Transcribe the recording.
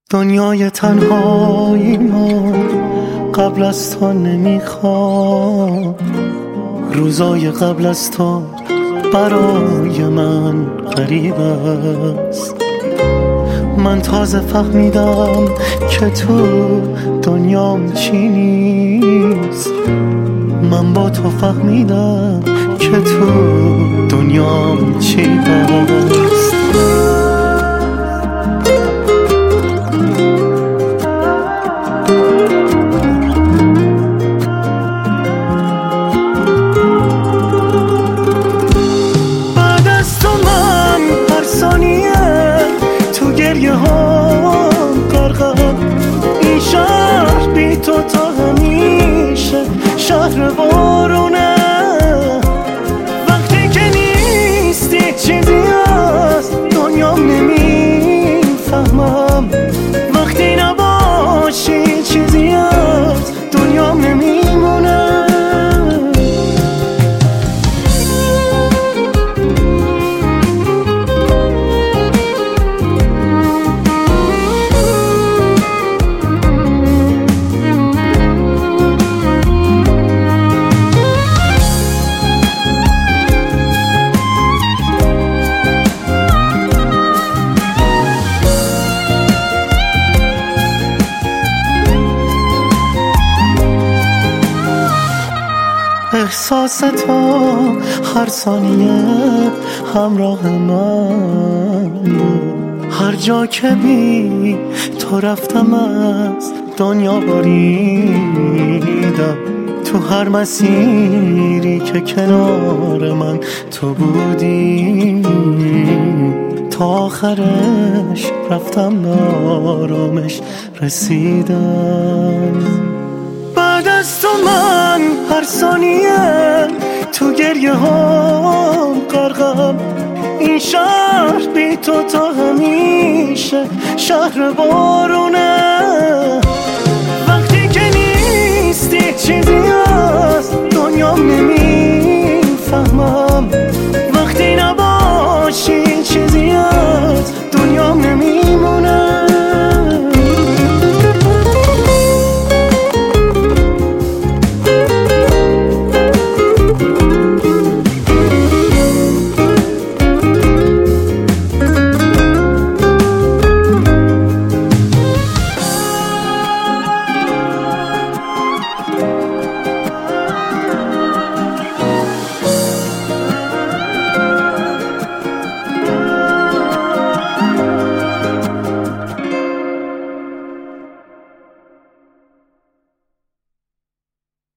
دنیای تنهایی ما قبل از تو نمیخوام، روزای قبل از تو برای من غریب است. من تازه فهمیدم که تو دنیام چی نیست، من با تو فهمیدم که تو دنیام چی هست. بعد از تو من هر ثانیه تو گریه ها غرقم، این شهر بی تو تا همیشه شهر بارونه. وقتی که نیستی چیزی از دنیام نمیفهمم، وقتی نباشی چیزی از دنیام نمیمونه. احساس تو هر ثانیه همراه من بود، هر جا که بی تو رفتم از دنیا بریدم. تو هر مسیری که کنار من تو بودی، تا آخرش رفتم آرامش رسیدم. بعد از تو من هر ثانیه تو گریه ها غرقم، این شهر بی تو تا همیشه شهر بارونه. وقتی که نیستی چیزی از دنیام نمیفهمم،